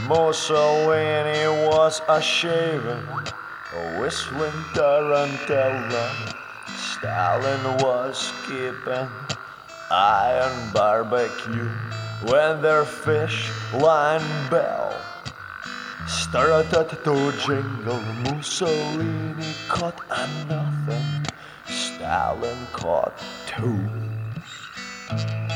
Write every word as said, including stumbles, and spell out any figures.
Mussolini was a shaving, a whistling tarantella. Stalin was keeping iron barbecue when their fish line bell started to jingle. Mussolini caught a nothing, Stalin caught two.